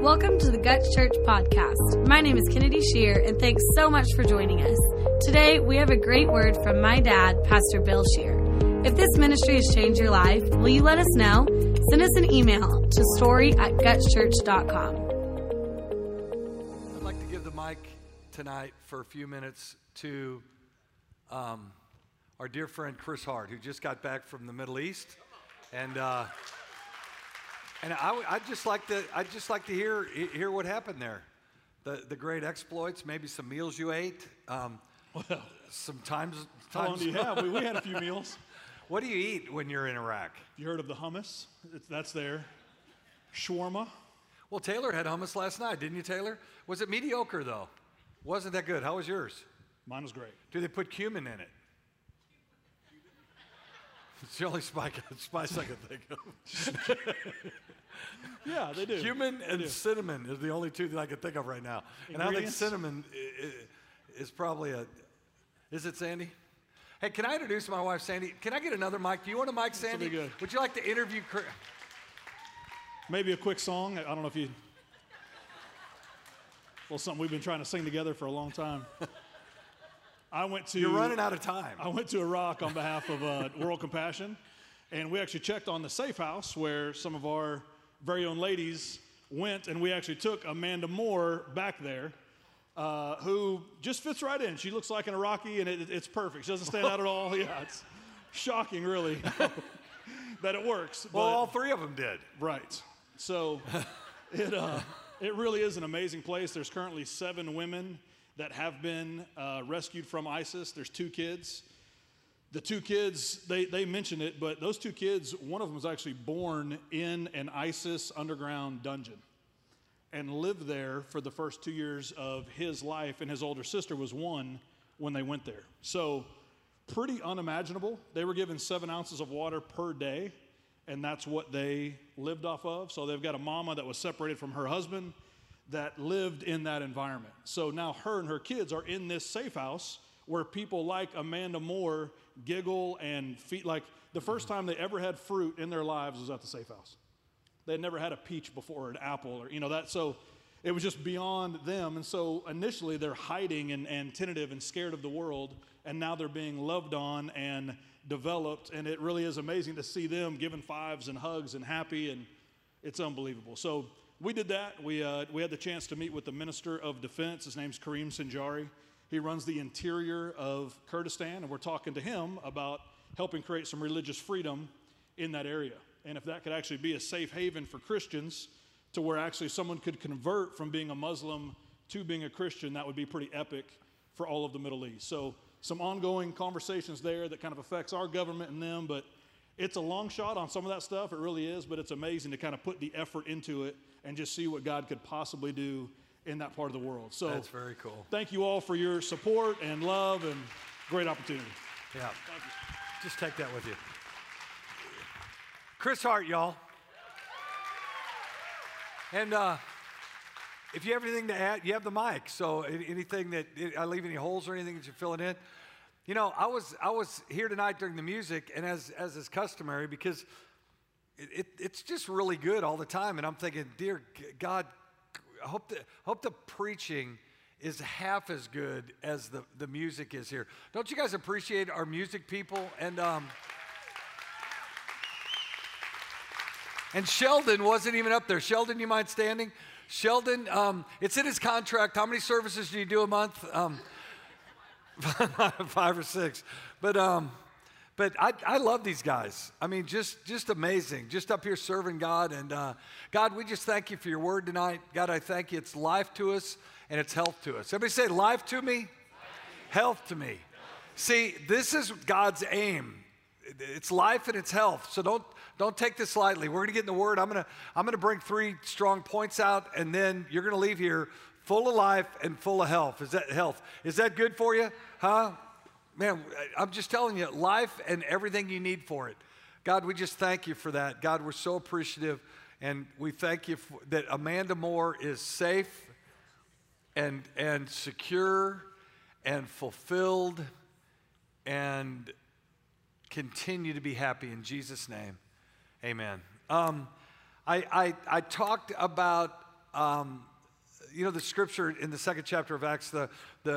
Welcome to the Guts Church podcast. My name is Kennedy Shear, and thanks so much for joining us. Today, we have a great word from my dad, Pastor Bill Shear. If this ministry has changed your life, will you let us know? Send us an email to story@gutschurch.com. I'd like to give the mic tonight for a few minutes to our dear friend Chris Hart, who just got back from the Middle East, and I'd just like to hear what happened there, the great exploits, maybe some meals you ate, some times. How long do you have? We had a few meals. What do you eat when you're in Iraq? You heard of the hummus? That's there. Shawarma. Well, Taylor had hummus last night, didn't you, Taylor? Was it mediocre, though? Wasn't that good? How was yours? Mine was great. Do they put cumin in it? It's the only spice I can think of. Yeah, they do. Cumin and cinnamon is the only two that I can think of right now. And I think cinnamon is probably is it Sandy? Hey, can I introduce my wife, Sandy? Can I get another mic? Do you want a mic, Sandy? That'll be good. Would you like to interview Chris? Maybe a quick song. I don't know if you... Well, something we've been trying to sing together for a long time. You're running out of time. I went to Iraq on behalf of World Compassion, and we actually checked on the safe house where some of our very own ladies went, and we actually took Amanda Moore back there, who just fits right in. She looks like an Iraqi, and it's perfect. She doesn't stand out at all. Yeah, it's shocking, really, that it works. Well, all three of them did. Right. So it really is an amazing place. There's currently 7 women that have been rescued from ISIS. There's 2 kids. The 2 kids, they mentioned it, but those 2 kids, one of them was actually born in an ISIS underground dungeon and lived there for the first 2 years of his life, and his older sister was 1 when they went there. So pretty unimaginable. They were given 7 ounces of water per day, and that's what they lived off of. So they've got a mama that was separated from her husband that lived in that environment. So now her and her kids are in this safe house where people like Amanda Moore giggle and feed. Like the first time they ever had fruit in their lives was at the safe house. They had never had a peach before, or an apple, or that. So it was just beyond them. And so initially they're hiding and tentative and scared of the world, and now they're being loved on and developed. And it really is amazing to see them giving fives and hugs and happy, and it's unbelievable. So we did that. We had the chance to meet with the Minister of Defense. His name's Kareem Sinjari. He runs the interior of Kurdistan, and we're talking to him about helping create some religious freedom in that area. And if that could actually be a safe haven for Christians to where actually someone could convert from being a Muslim to being a Christian, that would be pretty epic for all of the Middle East. So some ongoing conversations there that kind of affects our government and them, but it's a long shot on some of that stuff. It really is, but it's amazing to kind of put the effort into it and just see what God could possibly do in that part of the world. So that's very cool. Thank you all for your support and love and great opportunity. Yeah. Thank you. Just take that with you. Chris Hart, y'all. And if you have anything to add, you have the mic. So anything that I leave any holes or anything that you're filling in. I was here tonight during the music, and as is customary, because it's just really good all the time, and I'm thinking, dear God, I hope the preaching is half as good as the music is here. Don't you guys appreciate our music people? And Sheldon wasn't even up there. Sheldon, you mind standing? Sheldon, it's in his contract. How many services do you do a month? 5 or 6. But I love these guys. I mean, just amazing. Just up here serving God. And God, we just thank you for your word tonight. God, I thank you. It's life to us and it's health to us. Everybody say life to me, health to me. See, this is God's aim. It's life and it's health. So don't take this lightly. We're gonna get in the word. I'm gonna bring 3 strong points out, and then you're gonna leave here full of life and full of health. Is that good for you? Huh? Man, I'm just telling you, life and everything you need for it. God, we just thank you for that. God, we're so appreciative, and we thank you that Amanda Moore is safe and secure and fulfilled and continue to be happy in Jesus' name. Amen. I talked about you know, the scripture in the 2nd chapter of Acts, how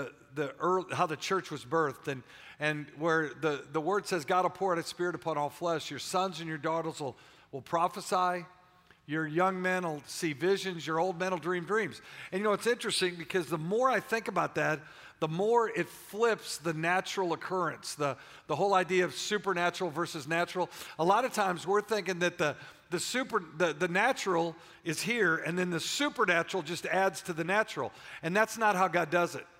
the church was birthed, and where the word says, God will pour out his Spirit upon all flesh. Your sons and your daughters will prophesy. Your young men will see visions. Your old men will dream dreams. And you know, it's interesting because the more I think about that, the more it flips the natural occurrence, the whole idea of supernatural versus natural. A lot of times we're thinking that the natural is here, and then the supernatural just adds to the natural. And that's not how God does it.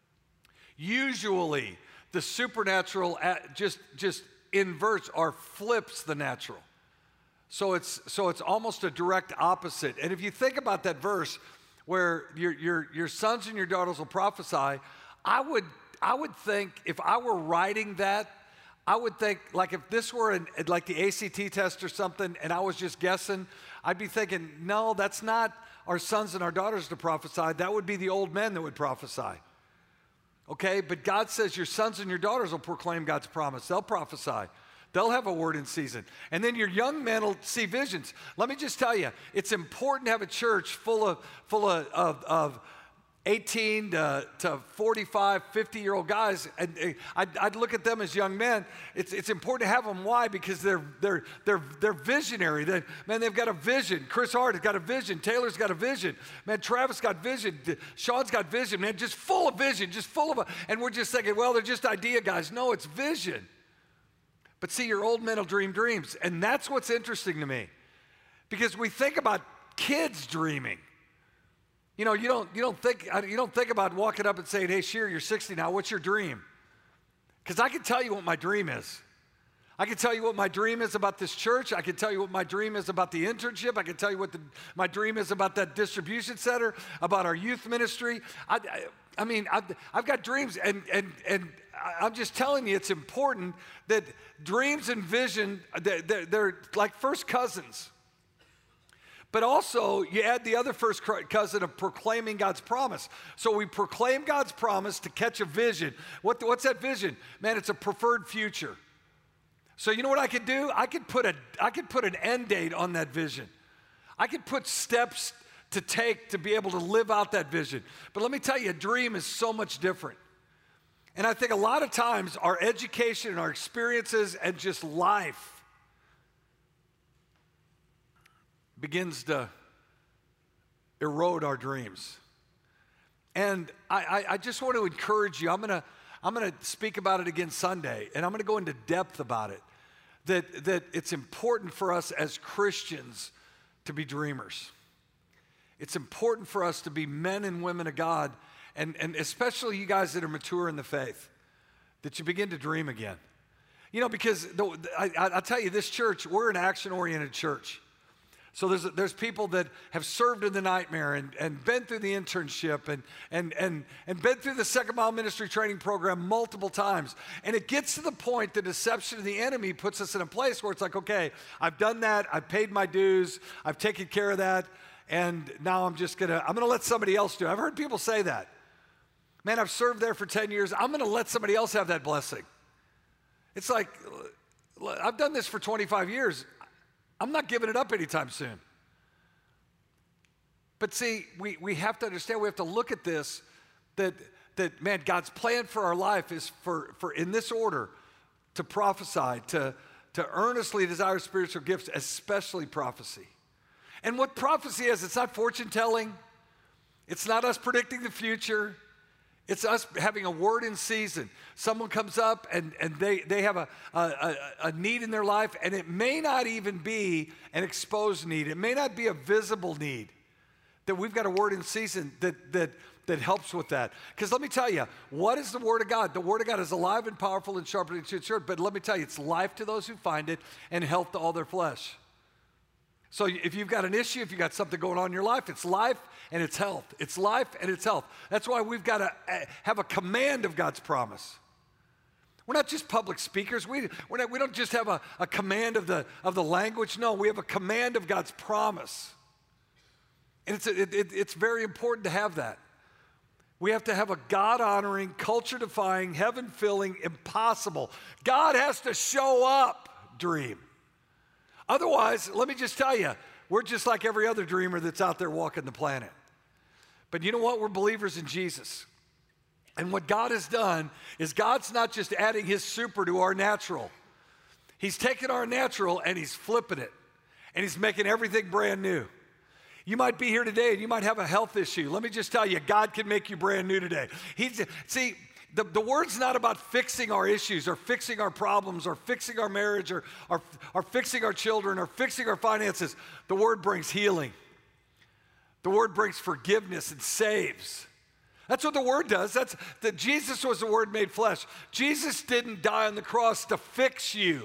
Usually, the supernatural just inverts or flips the natural. So it's almost a direct opposite. And if you think about that verse where your sons and your daughters will prophesy, I would think if I were writing that, I would think, like if this were like the ACT test or something and I was just guessing, I'd be thinking, no, that's not our sons and our daughters to prophesy. That would be the old men that would prophesy. Okay, but God says your sons and your daughters will proclaim God's promise. They'll prophesy. They'll have a word in season. And then your young men will see visions. Let me just tell you, it's important to have a church full of 18 to 45, 50-year-old guys, and I'd look at them as young men. It's important to have them. Why? Because they're visionary. They've got a vision. Chris Hart has got a vision. Taylor's got a vision. Man, Travis got vision. Sean's got vision. Man, just full of vision, and we're just thinking, well, they're just idea guys. No, it's vision. But see, your old men will dream dreams, and that's what's interesting to me, because we think about kids dreaming. You know, you don't think about walking up and saying, "Hey, Shear, you're 60 now. What's your dream?" Because I can tell you what my dream is. I can tell you what my dream is about this church. I can tell you what my dream is about the internship. I can tell you what my dream is about that distribution center, about our youth ministry. I mean, I've got dreams, and I'm just telling you, it's important that dreams and vision, they're like first cousins. But also, you add the other first cousin of proclaiming God's promise. So we proclaim God's promise to catch a vision. What's that vision? Man, it's a preferred future. So you know what I could do? I could put an end date on that vision. I could put steps to take to be able to live out that vision. But let me tell you, a dream is so much different. And I think a lot of times our education and our experiences and just life begins to erode our dreams. And I just want to encourage you. I'm gonna speak about it again Sunday, and I'm gonna go into depth about it. That it's important for us as Christians to be dreamers. It's important for us to be men and women of God, and especially you guys that are mature in the faith, that you begin to dream again. You know, because I'll tell you, this church, we're an action-oriented church. So there's people that have served in the nightmare and been through the internship and been through the Second Mile Ministry Training Program multiple times. And it gets to the point the deception of the enemy puts us in a place where it's like, okay, I've done that, I've paid my dues, I've taken care of that, and now I'm gonna let somebody else do it. I've heard people say that. Man, I've served there for 10 years, I'm gonna let somebody else have that blessing. It's like, I've done this for 25 years. I'm not giving it up anytime soon. But see, we have to understand, we have to look at this, that man, God's plan for our life is for in this order, to prophesy, to earnestly desire spiritual gifts, especially prophecy. And what prophecy is, it's not fortune telling. It's not us predicting the future. It's us having a word in season. Someone comes up and they have a need in their life, and it may not even be an exposed need. It may not be a visible need. That we've got a word in season that helps with that. Because let me tell you, what is the Word of God? The Word of God is alive and powerful and sharper than a two-edged sword. But let me tell you, it's life to those who find it and health to all their flesh. So if you've got an issue, if you've got something going on in your life, it's life and it's health. It's life and it's health. That's why we've got to have a command of God's promise. We're not just public speakers. We don't just have a command of the language. No, we have a command of God's promise. And it's very important to have that. We have to have a God-honoring, culture-defying, heaven-filling, impossible, God has to show up dream. Otherwise, let me just tell you, we're just like every other dreamer that's out there walking the planet. But you know what? We're believers in Jesus. And what God has done is God's not just adding his super to our natural. He's taking our natural and he's flipping it. And he's making everything brand new. You might be here today and you might have a health issue. Let me just tell you, God can make you brand new today. The word's not about fixing our issues or fixing our problems or fixing our marriage or fixing our children or fixing our finances. The word brings healing. The word brings forgiveness and saves. That's what the word does. Jesus was the word made flesh. Jesus didn't die on the cross to fix you.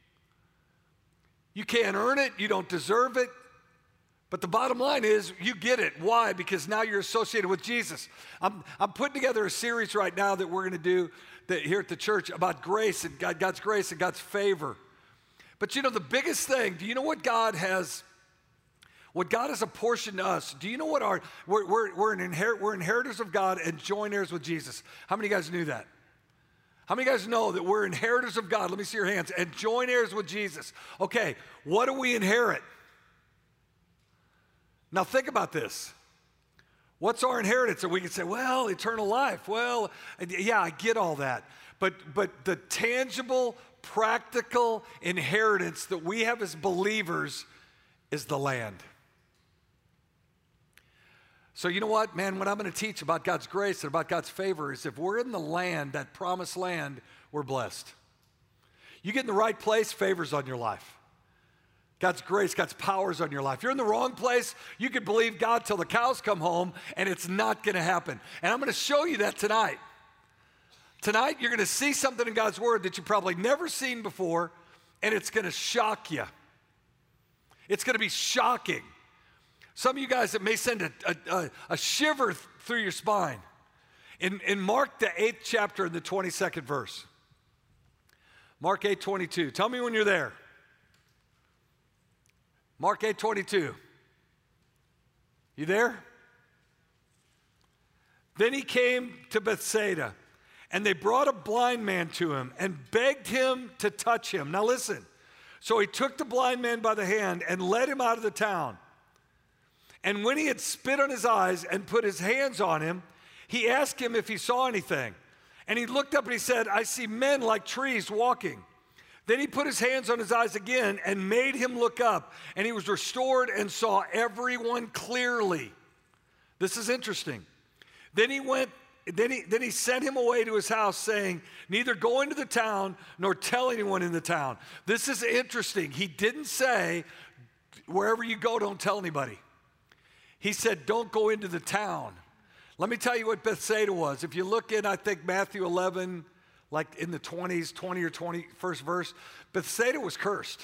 You can't earn it. You don't deserve it. But the bottom line is you get it. Why? Because now you're associated with Jesus. I'm putting together a series right now that we're going to do here at the church about grace and God's grace and God's favor. But you know the biggest thing, do you know what God has apportioned to us? Do you know what we're inheritors of God and joint heirs with Jesus? How many of you guys knew that? How many of you guys know that we're inheritors of God? Let me see your hands. And joint heirs with Jesus. Okay, what do we inherit? Now think about this. What's our inheritance? And we can say, well, eternal life. Well, yeah, I get all that. But the tangible, practical inheritance that we have as believers is the land. So you know what, man, what I'm going to teach about God's grace and about God's favor is if we're in the land, that promised land, we're blessed. You get in the right place, favor's on your life. God's grace, God's power's on your life. You're in the wrong place, you could believe God till the cows come home, and it's not going to happen. And I'm going to show you that tonight. Tonight, you're going to see something in God's word that you've probably never seen before, and it's going to shock you. It's going to be shocking. Some of you guys, it may send a shiver through your spine. In Mark, the 8th chapter, in the 22nd verse. Mark 8:22. Tell me when you're there. Mark 8:22. You there? Then he came to Bethsaida, and they brought a blind man to him and begged him to touch him. Now listen. So he took the blind man by the hand and led him out of the town. And when he had spit on his eyes and put his hands on him, he asked him if he saw anything. And he looked up and he said, I see men like trees walking. Then he put his hands on his eyes again and made him look up. And he was restored and saw everyone clearly. This is interesting. Then he sent him away to his house, saying, neither go into the town nor tell anyone in the town. This is interesting. He didn't say, wherever you go, don't tell anybody. He said, don't go into the town. Let me tell you what Bethsaida was. If you look in, I think, Matthew 11, like in the 20 or 21st verse, Bethsaida was cursed.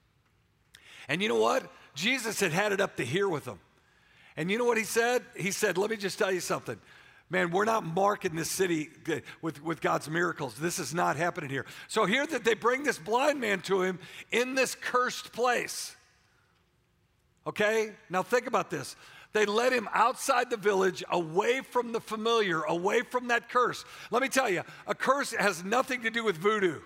And you know what? Jesus had it up to here with them. And you know what he said? He said, let me just tell you something. Man, we're not marking this city with God's miracles. This is not happening here. So here that they bring this blind man to him in this cursed place. Okay? Now think about this. They led him outside the village, away from the familiar, away from that curse. Let me tell you, a curse has nothing to do with voodoo.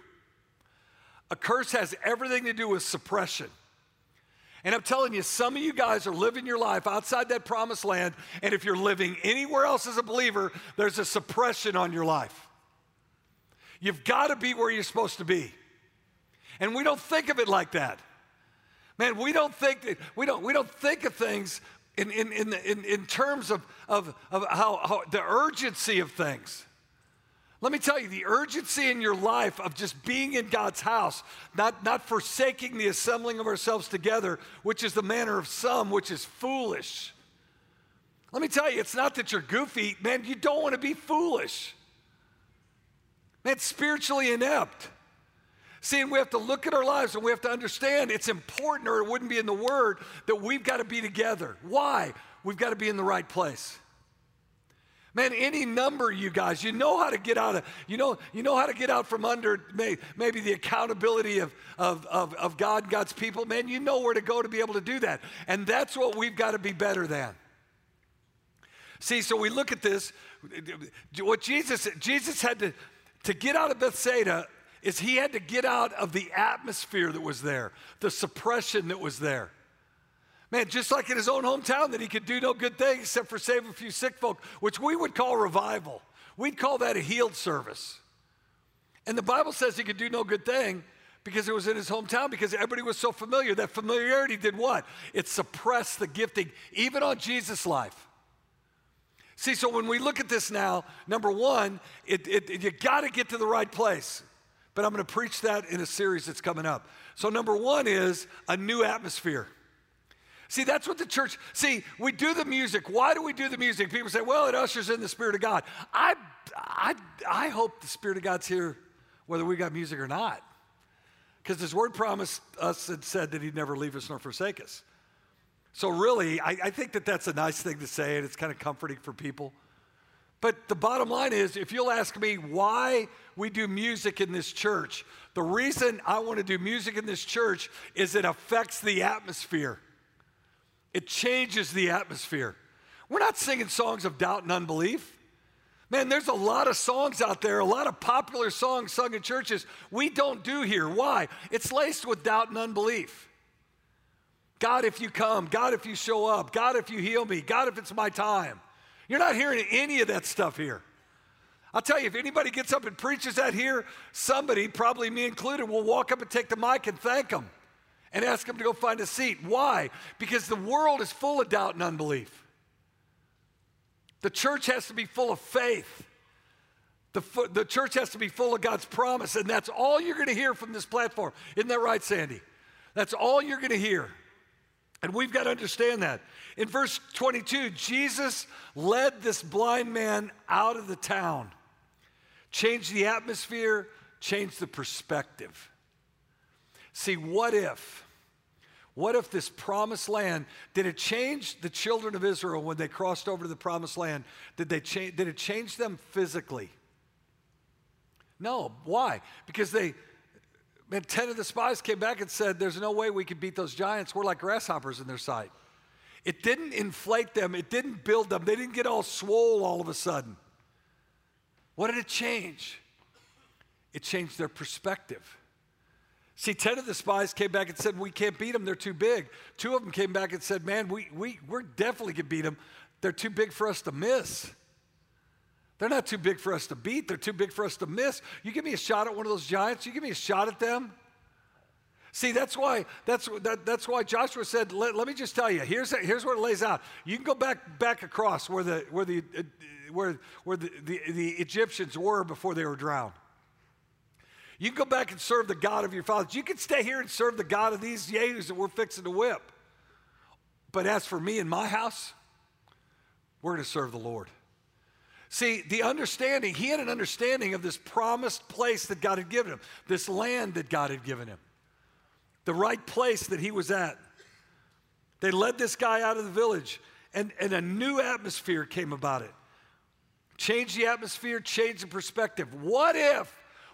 A curse has everything to do with suppression. And I'm telling you, some of you guys are living your life outside that promised land, and if you're living anywhere else as a believer, there's a suppression on your life. You've got to be where you're supposed to be. And we don't think of it like that. Man, we don't think of things in terms of how the urgency of things. Let me tell you, the urgency in your life of just being in God's house, not forsaking the assembling of ourselves together, which is the manner of some, which is foolish. Let me tell you, it's not that you're goofy. Man, you don't want to be foolish. Man, it's spiritually inept. See, and we have to look at our lives and we have to understand it's important, or it wouldn't be in the Word, that we've got to be together. Why? We've got to be in the right place. Man, any number, you guys, you know how to get out of, you know how to get out from under maybe the accountability of God and God's people. Man, you know where to go to be able to do that. And that's what we've got to be better than. See, so we look at this, what Jesus had to get out of Bethsaida is he had to get out of the atmosphere that was there, the suppression that was there. Man, just like in his own hometown, that he could do no good thing except for save a few sick folk, which we would call revival. We'd call that a healed service. And the Bible says he could do no good thing because it was in his hometown, because everybody was so familiar. That familiarity did what? It suppressed the gifting, even on Jesus' life. See, so when we look at this now, number one, you got to get to the right place. But I'm going to preach that in a series that's coming up. So number one is a new atmosphere. See, that's what the church, we do the music. Why do we do the music? People say, well, it ushers in the Spirit of God. I hope the Spirit of God's here whether we got music or not. Because his word promised us and said that he'd never leave us nor forsake us. So really, I think that that's a nice thing to say, and it's kind of comforting for people. But the bottom line is, if you'll ask me why we do music in this church, the reason I want to do music in this church is it affects the atmosphere. It changes the atmosphere. We're not singing songs of doubt and unbelief. Man, there's a lot of songs out there, a lot of popular songs sung in churches we don't do here. Why? It's laced with doubt and unbelief. God, if you come. God, if you show up. God, if you heal me. God, if it's my time. You're not hearing any of that stuff here. I'll tell you, if anybody gets up and preaches that here, somebody, probably me included, will walk up and take the mic and thank them and ask them to go find a seat. Why? Because the world is full of doubt and unbelief. The church has to be full of faith. The church has to be full of God's promise, and that's all you're going to hear from this platform. Isn't that right, Sandy? That's all you're going to hear. And we've got to understand that. In verse 22, Jesus led this blind man out of the town, changed the atmosphere, changed the perspective. See, what if this promised land, did it change the children of Israel when they crossed over to the promised land? Did it change them physically? No. Why? Because 10 of the spies came back and said, there's no way we could beat those giants. We're like grasshoppers in their sight. It didn't inflate them. It didn't build them. They didn't get all swole all of a sudden. What did it change? It changed their perspective. See, 10 of the spies came back and said, we can't beat them, they're too big. 2 of them came back and said, man, we're definitely can beat them. They're too big for us to miss. They're not too big for us to beat, they're too big for us to miss. You give me a shot at one of those giants, you give me a shot at them. See, that's why Joshua said, let me just tell you, here's what it lays out. You can go back across where the Egyptians were before they were drowned. You can go back and serve the God of your fathers. You can stay here and serve the God of these yahoos that we're fixing to whip. But as for me and my house, we're going to serve the Lord. See, he had an understanding of this promised place that God had given him, this land that God had given him, the right place that he was at. They led this guy out of the village, and a new atmosphere came about it. Changed the atmosphere, changed the perspective. What if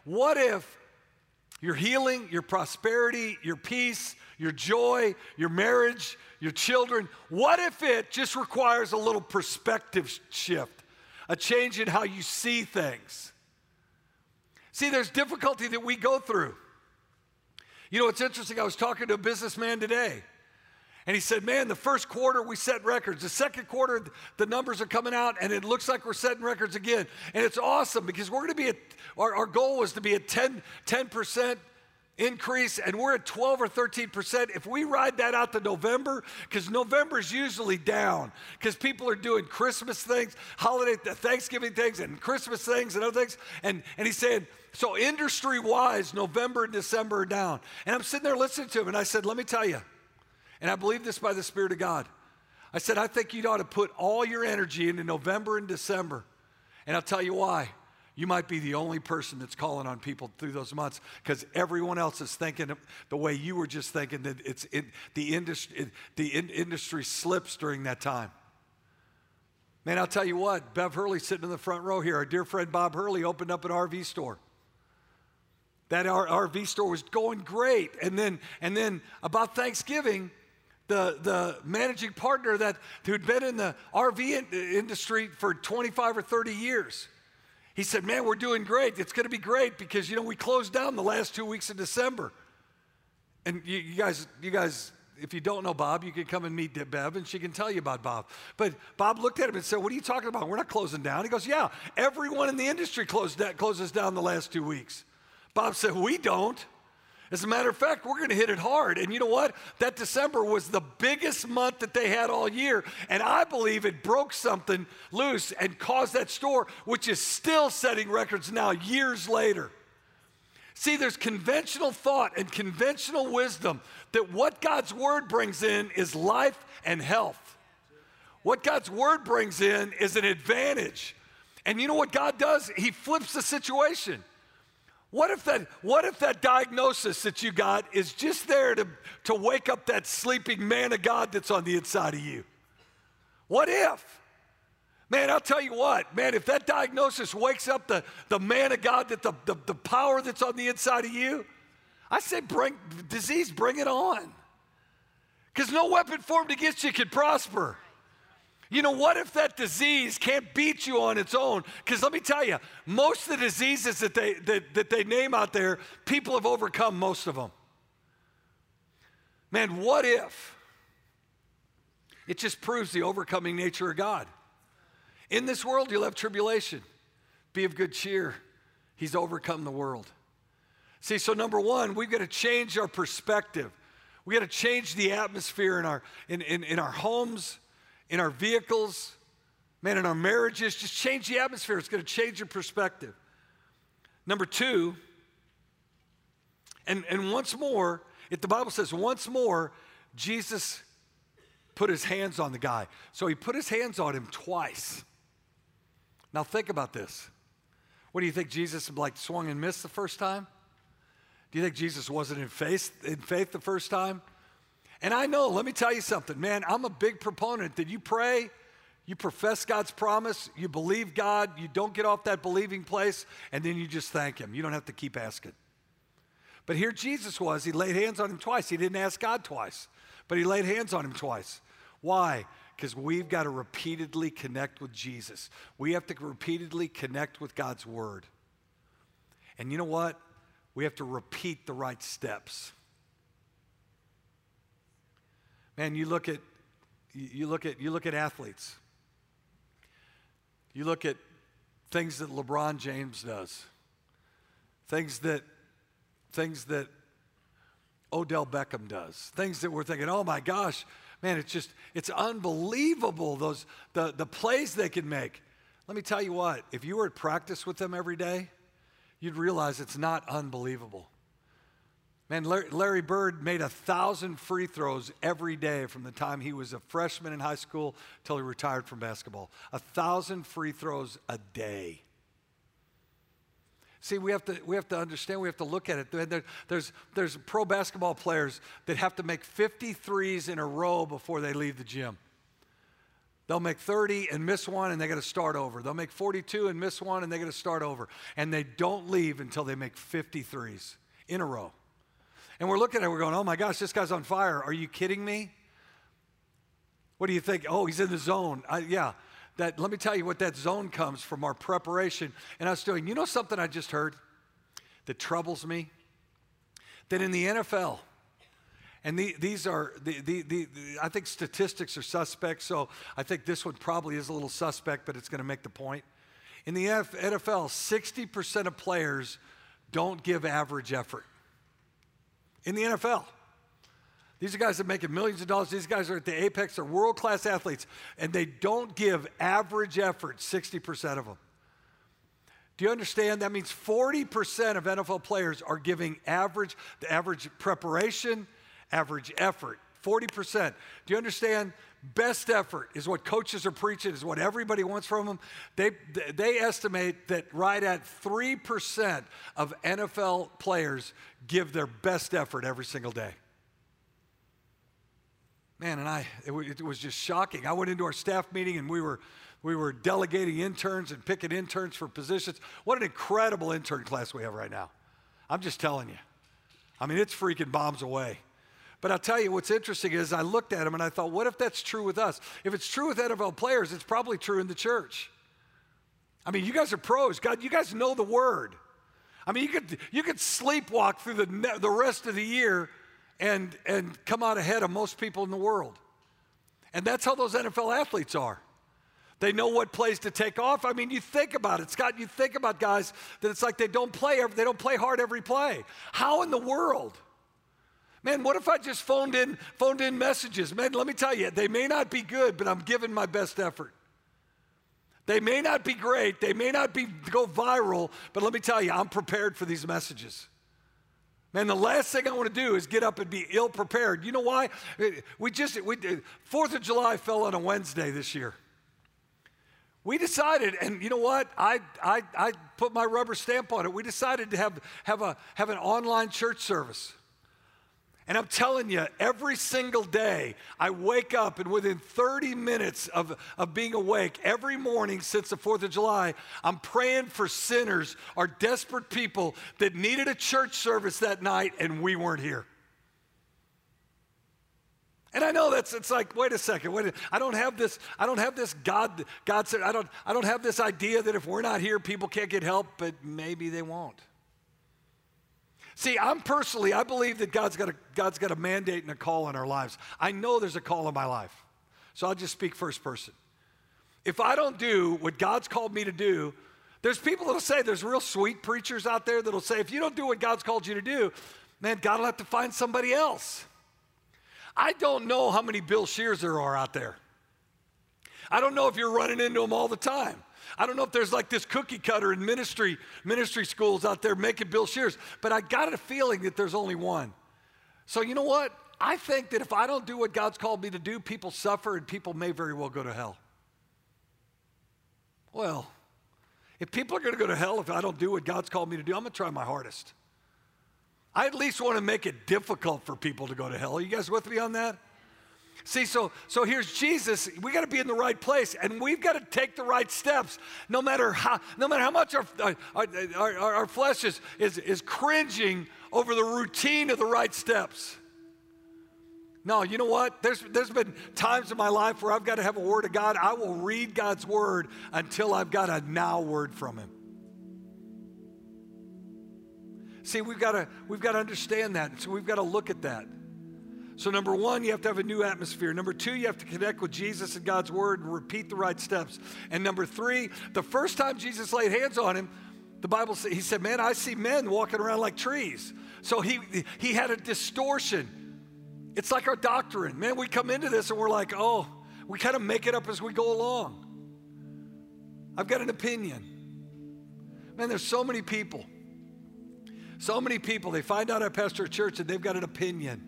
your healing, your prosperity, your peace, your joy, your marriage, your children, what if it just requires a little perspective shift, a change in how you see things? See, there's difficulty that we go through. You know, it's interesting. I was talking to a businessman today, and he said, man, the first quarter we set records. The second quarter, the numbers are coming out, and it looks like we're setting records again. And it's awesome because we're going to be our goal was to be a 10% increase, and we're at 12 or 13%. If we ride that out to November, because November is usually down, because people are doing Christmas things, Thanksgiving things, and Christmas things and other things. And he's saying, so industry-wise, November and December are down. And I'm sitting there listening to him, and I said, let me tell you, and I believe this by the Spirit of God. I said, I think you ought to put all your energy into November and December. And I'll tell you why. You might be the only person that's calling on people through those months, because everyone else is thinking the way you were just thinking, that the industry slips during that time. Man, I'll tell you what, Bev Hurley sitting in the front row here, our dear friend Bob Hurley opened up an RV store. That RV store was going great. And then about Thanksgiving, the managing partner who'd been in the RV industry for 25 or 30 years, he said, man, we're doing great. It's going to be great because, we closed down the last 2 weeks of December. And you guys if you don't know Bob, you can come and meet Bev, and she can tell you about Bob. But Bob looked at him and said, what are you talking about? We're not closing down. He goes, yeah, everyone in the industry closes down the last 2 weeks. Bob said, we don't. As a matter of fact, we're going to hit it hard. And you know what? That December was the biggest month that they had all year. And I believe it broke something loose and caused that store, which is still setting records now years later. See, there's conventional thought and conventional wisdom that what God's word brings in is life and health. What God's word brings in is an advantage. And you know what God does? He flips the situation. What if that diagnosis that you got is just there to wake up that sleeping man of God that's on the inside of you? What if? Man, I'll tell you what, man, if that diagnosis wakes up the man of God, that the power that's on the inside of you, I say bring it on. Because no weapon formed against you can prosper. You know, what if that disease can't beat you on its own? Because let me tell you, most of the diseases that they name out there, people have overcome most of them. Man, what if? It just proves the overcoming nature of God. In this world, you'll have tribulation. Be of good cheer. He's overcome the world. See, so number one, we've got to change our perspective. We got to change the atmosphere in our homes, in our vehicles, man, in our marriages. Just change the atmosphere. It's going to change your perspective. Number two, and once more, if the Bible says once more, Jesus put his hands on the guy. So he put his hands on him twice. Now think about this. What do you think, Jesus like swung and missed the first time? Do you think Jesus wasn't in faith the first time? And I know, let me tell you something, man, I'm a big proponent that you pray, you profess God's promise, you believe God, you don't get off that believing place, and then you just thank him. You don't have to keep asking. But here Jesus was, he laid hands on him twice. He didn't ask God twice, but he laid hands on him twice. Why? Because we've got to repeatedly connect with Jesus. We have to repeatedly connect with God's word. And you know what? We have to repeat the right steps. Man, you look at athletes. You look at things that LeBron James does. Things that Odell Beckham does. Things that we're thinking, oh my gosh, man, it's unbelievable, the plays they can make. Let me tell you what, if you were at practice with them every day, you'd realize it's not unbelievable. Man, Larry Bird made 1,000 free throws every day from the time he was a freshman in high school till he retired from basketball. 1,000 free throws a day. See, we have to understand, we have to look at it. There's pro basketball players that have to make 50 threes in a row before they leave the gym. They'll make 30 and miss one, and they got to start over. They'll make 42 and miss one, and they got to start over. And they don't leave until they make 50 threes in a row. And we're looking at it, we're going, oh my gosh, this guy's on fire. Are you kidding me? What do you think? Oh, he's in the zone. Yeah. Let me tell you what that zone comes from, our preparation. And I was doing, you know something I just heard that troubles me? That in the NFL, and these are, I think statistics are suspect, so I think this one probably is a little suspect, but it's going to make the point. In the NFL, 60% of players don't give average effort. In the NFL. These are guys that are making millions of dollars. These guys are at the apex. They're world-class athletes, and they don't give average effort, 60% of them. Do you understand? That means 40% of NFL players are giving the average preparation, average effort, 40%. Do you understand? Best effort is what coaches are preaching, is what everybody wants from them. They estimate that right at 3% of NFL players give their best effort every single day. Man, and it was just shocking. I went into our staff meeting and we were delegating interns and picking interns for positions. What an incredible intern class we have right now. I'm just telling you. I mean, it's freaking bombs away. But I'll tell you what's interesting is I looked at them and I thought, what if that's true with us? If it's true with NFL players, it's probably true in the church. I mean, you guys are pros. God, you guys know the word. I mean, you could sleepwalk through the rest of the year and come out ahead of most people in the world. And that's how those NFL athletes are. They know what plays to take off. I mean, you think about it, Scott, you think about guys that it's like they don't play hard every play. How in the world? Man, what if I just phoned in messages? Man, let me tell you, they may not be good, but I'm giving my best effort. They may not be great, they may not go viral, but let me tell you, I'm prepared for these messages. Man, the last thing I want to do is get up and be ill-prepared. You know why? 4th of July fell on a Wednesday this year. We decided, and you know what? I put my rubber stamp on it. We decided to have an online church service. And I'm telling you, every single day, I wake up and within 30 minutes of being awake, every morning since the 4th of July, I'm praying for sinners or desperate people that needed a church service that night and we weren't here. And I know it's like, wait a second, I don't have this God said, I don't have this idea that if we're not here, people can't get help, but maybe they won't. See, I believe that God's got a mandate and a call in our lives. I know there's a call in my life. So I'll just speak first person. If I don't do what God's called me to do, there's people that'll say, there's real sweet preachers out there that'll say, if you don't do what God's called you to do, man, God will have to find somebody else. I don't know how many Bill Shears there are out there. I don't know if you're running into them all the time. I don't know if there's like this cookie cutter in ministry schools out there making Bill Shears, but I got a feeling that there's only one. So you know what? I think that if I don't do what God's called me to do, people suffer and people may very well go to hell. Well, if people are going to go to hell if I don't do what God's called me to do, I'm going to try my hardest. I at least want to make it difficult for people to go to hell. Are you guys with me on that? See, so here's Jesus. We got to be in the right place, and we've got to take the right steps, no matter how much our flesh is cringing over the routine of the right steps. No, you know what? There's been times in my life where I've got to have a word of God. I will read God's word until I've got a now word from Him. See, we've got to understand that, so we've got to look at that. So number one, you have to have a new atmosphere. Number two, you have to connect with Jesus and God's word and repeat the right steps. And number three, the first time Jesus laid hands on him, the Bible says, he said, man, I see men walking around like trees. So he had a distortion. It's like our doctrine. Man, we come into this and we're like, oh, we kind of make it up as we go along. I've got an opinion. Man, there's so many people. They find out I pastor a church and they've got an opinion.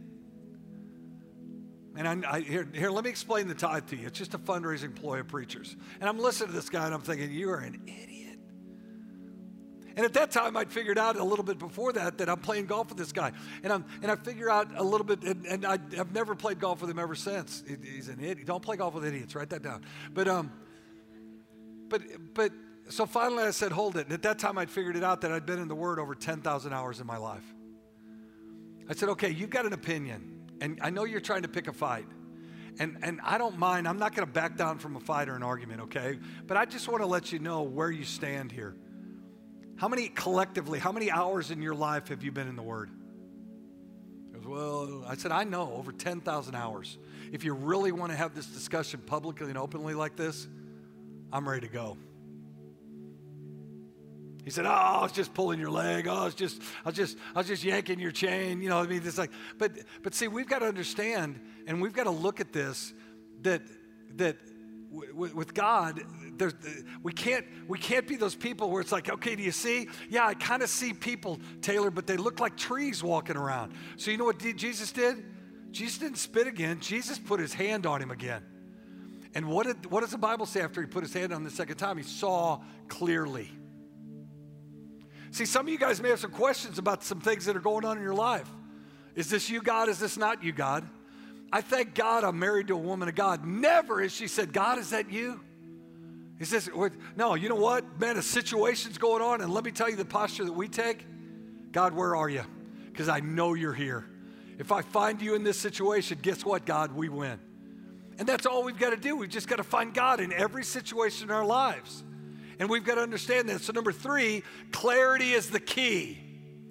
And here, let me explain the tithe to you. It's just a fundraising ploy of preachers. And I'm listening to this guy and I'm thinking, you are an idiot. And at that time, I'd figured out a little bit before that I'm playing golf with this guy. And I figure out a little bit, and I've never played golf with him ever since. He's an idiot. Don't play golf with idiots. Write that down. But so finally I said, hold it. And at that time, I'd figured it out that I'd been in the Word over 10,000 hours in my life. I said, okay, you've got an opinion. And I know you're trying to pick a fight. And I don't mind. I'm not going to back down from a fight or an argument, okay? But I just want to let you know where you stand here. How many hours in your life have you been in the Word? He goes, well, I said, I know, over 10,000 hours. If you really want to have this discussion publicly and openly like this, I'm ready to go. He said, oh, I was just pulling your leg. Oh, I was just yanking your chain. You know, I mean, it's like, but see, we've got to understand, and we've got to look at this, that with God, we can't be those people where it's like, okay, do you see? Yeah, I kind of see people, Taylor, but they look like trees walking around. So you know what Jesus did? Jesus didn't spit again. Jesus put his hand on him again. And what does the Bible say after he put his hand on the second time? He saw clearly. See, some of you guys may have some questions about some things that are going on in your life. Is this you, God? Is this not you, God? I thank God I'm married to a woman of God. Never has she said, God, is that you? He says, no, you know what? Man, a situation's going on, and let me tell you the posture that we take. God, where are you? Because I know you're here. If I find you in this situation, guess what, God? We win. And that's all we've got to do. We've just got to find God in every situation in our lives. And we've got to understand that. So number three, clarity is the key.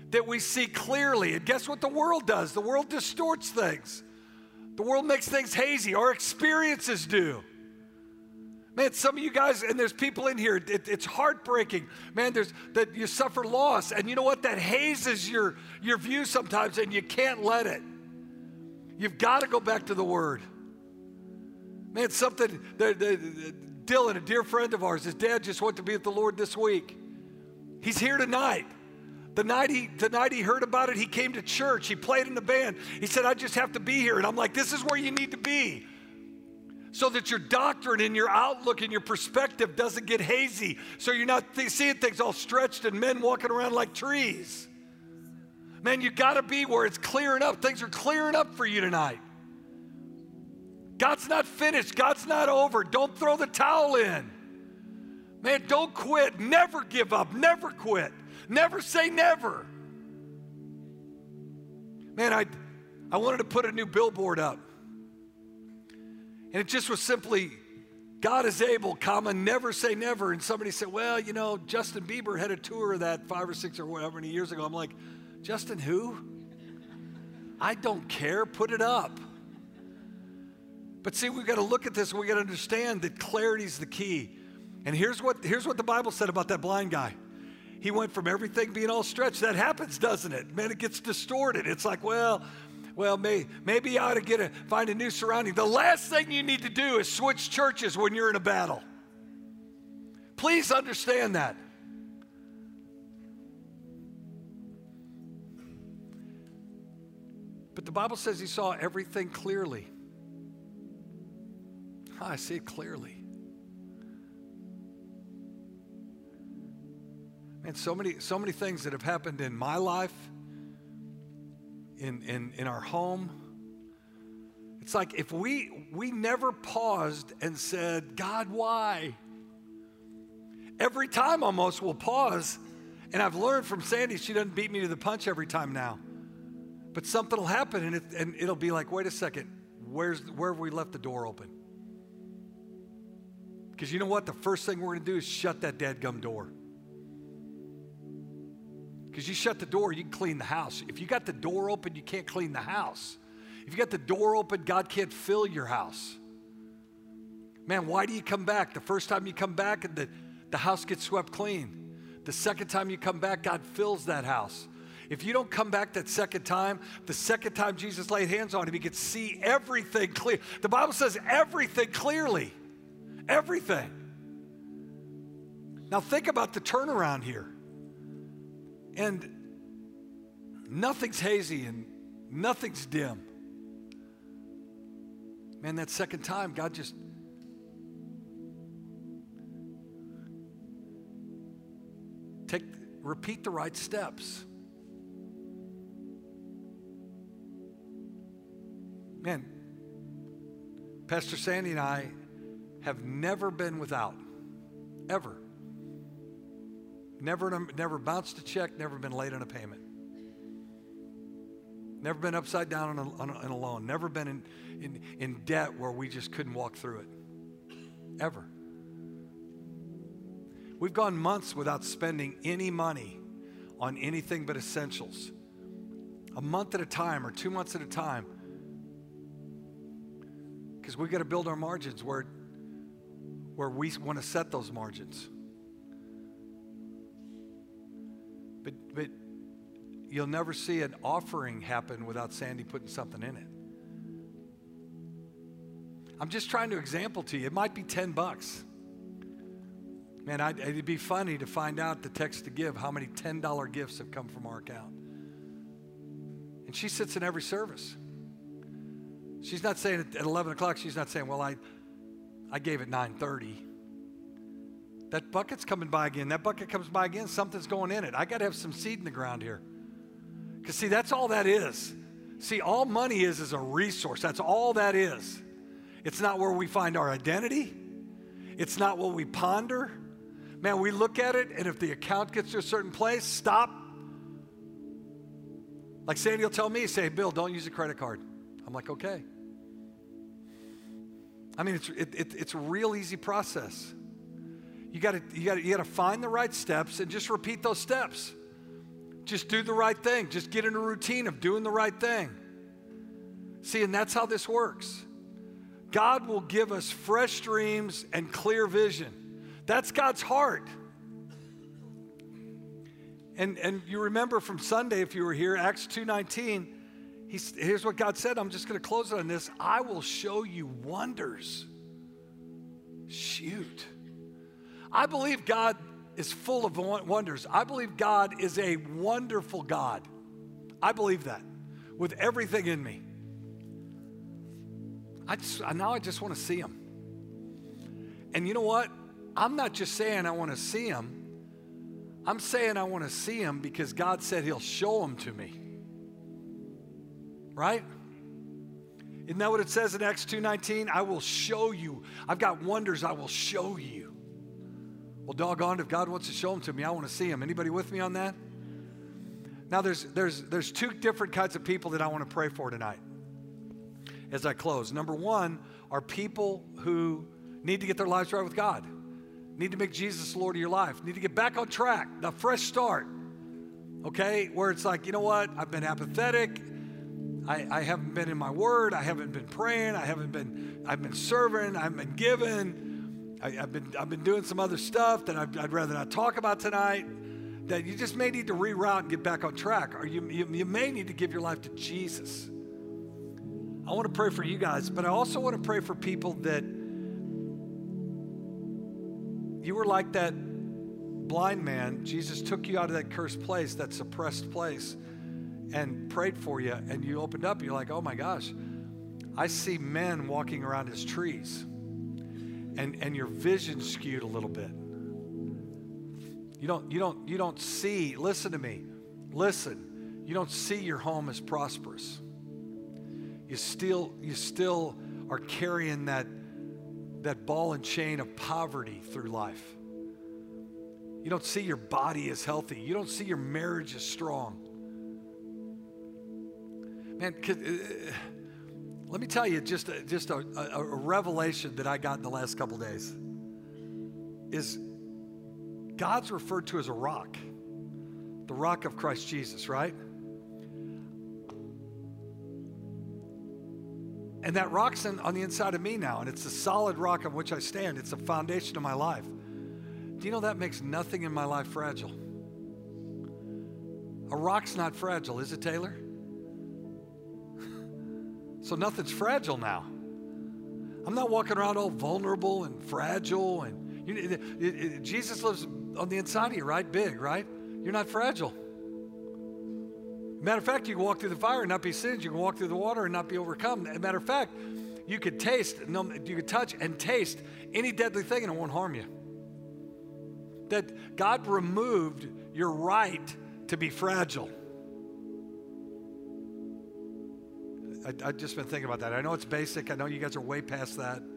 that we see clearly. And guess what the world does? The world distorts things. The world makes things hazy. Our experiences do. Man, some of you guys, and there's people in here, it's heartbreaking. Man, that you suffer loss, and you know what? That hazes your view sometimes, and you can't let it. You've got to go back to the Word. Man, something, Dylan, a dear friend of ours, his dad just went to be with the Lord this week. He's here tonight. The night he heard about it, he came to church. He played in the band. He said, I just have to be here. And I'm like, this is where you need to be, so that your doctrine and your outlook and your perspective doesn't get hazy, so you're not seeing things all stretched and men walking around like trees. Man, you got to be where it's clearing up. Things are clearing up for you tonight. God's not finished. God's not over. Don't throw the towel in. Man, don't quit. Never give up. Never quit. Never say never. Man, I wanted to put a new billboard up. And it just was simply, God is able, comma, never say never. And somebody said, well, you know, Justin Bieber had a tour of that 5 or 6 or whatever many years ago. I'm like, Justin who? I don't care, put it up. But see, we've got to look at this, and we've got to understand that clarity is the key. And here's what the Bible said about that blind guy. He went from everything being all stretched. That happens, doesn't it? Man, it gets distorted. It's like, well, maybe I ought to find a new surrounding. The last thing you need to do is switch churches when you're in a battle. Please understand that. But the Bible says he saw everything clearly. I see it clearly. And so many things that have happened in my life, in our home. It's like if we never paused and said, God, why? Every time almost we'll pause, and I've learned from Sandy, she doesn't beat me to the punch every time now. But something will happen, and it'll be like, wait a second, where have we left the door open? Because you know what? The first thing we're going to do is shut that dadgum door. Because you shut the door, you can clean the house. If you got the door open, you can't clean the house. If you got the door open, God can't fill your house. Man, why do you come back? The first time you come back, and the house gets swept clean. The second time you come back, God fills that house. If you don't come back that second time, the second time Jesus laid hands on him, he could see everything clear. The Bible says everything clearly. Everything. Now think about the turnaround here. And nothing's hazy and nothing's dim. Man, that second time, God just repeat the right steps. Man, Pastor Sandy and I have never been without, ever. Never bounced a check, never been late on a payment. Never been upside down on a loan. Never been in debt where we just couldn't walk through it. Ever. We've gone months without spending any money on anything but essentials. A month at a time or 2 months at a time. Because we've got to build our margins where we want to set those margins. But you'll never see an offering happen without Sandy putting something in it. I'm just trying to example to you. It might be $10. Man, it'd be funny to find out the text to give how many $10 gifts have come from our account. And she sits in every service. She's not saying at 11 o'clock, she's not saying, well, I gave at 9:30. That bucket's coming by again. That bucket comes by again. Something's going in it. I got to have some seed in the ground here. Because, see, that's all that is. See, all money is a resource. That's all that is. It's not where we find our identity. It's not what we ponder. Man, we look at it, and if the account gets to a certain place, stop. Like Sandy will tell me, say, Bill, don't use a credit card. I'm like, okay. I mean, it's a real easy process. You got to find the right steps and just repeat those steps. Just do the right thing. Just get in a routine of doing the right thing. See, and that's how this works. God will give us fresh dreams and clear vision. That's God's heart. And you remember from Sunday, if you were here, Acts 2:19, here's what God said. I'm just going to close on this. I will show you wonders. Shoot. I believe God is full of wonders. I believe God is a wonderful God. I believe that with everything in me. Now I just want to see him. And you know what? I'm not just saying I want to see him. I'm saying I want to see him because God said he'll show him to me. Right? Isn't that what it says in Acts 2:19? I will show you. I've got wonders I will show you. Well, doggone, if God wants to show them to me, I want to see him. Anybody with me on that? Now, there's two different kinds of people that I want to pray for tonight as I close. Number one are people who need to get their lives right with God, need to make Jesus Lord of your life, need to get back on track, a fresh start, okay? Where it's like, you know what? I've been apathetic. I haven't been in my word. I haven't been praying. I've been serving. I've been giving. I've been doing some other stuff that I'd rather not talk about tonight, that you just may need to reroute and get back on track, or you may need to give your life to Jesus. I want to pray for you guys, but I also want to pray for people that you were like that blind man. Jesus took you out of that cursed place, that suppressed place, and prayed for you, and you opened up, you're like, oh my gosh, I see men walking around as trees. And your vision skewed a little bit. You don't see, listen to me. Listen, you don't see your home as prosperous. You still are carrying that ball and chain of poverty through life. You don't see your body as healthy. You don't see your marriage as strong. Man, let me tell you just a revelation that I got in the last couple days is God's referred to as a rock, the rock of Christ Jesus, right? And that rock's on the inside of me now, and it's a solid rock on which I stand. It's the foundation of my life. Do you know that makes nothing in my life fragile? A rock's not fragile, is it, Taylor? So nothing's fragile now. I'm not walking around all vulnerable and fragile. And Jesus lives on the inside of you, right? Big, right? You're not fragile. Matter of fact, you can walk through the fire and not be singed. You can walk through the water and not be overcome. Matter of fact, you could you could touch and taste any deadly thing and it won't harm you. That God removed your right to be fragile. I've just been thinking about that. I know it's basic. I know you guys are way past that.